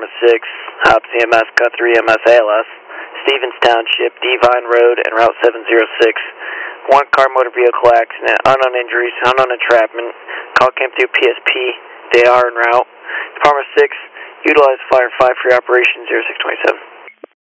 Department 6, Hobbs EMS, Guthrie EMS ALS, Stevens Township, Devine Road, and Route 706. One car motor vehicle accident, unknown injuries, unknown entrapment. Call came through PSP. They are en route. Department 6, utilize Fire 5 for your Operation 0627.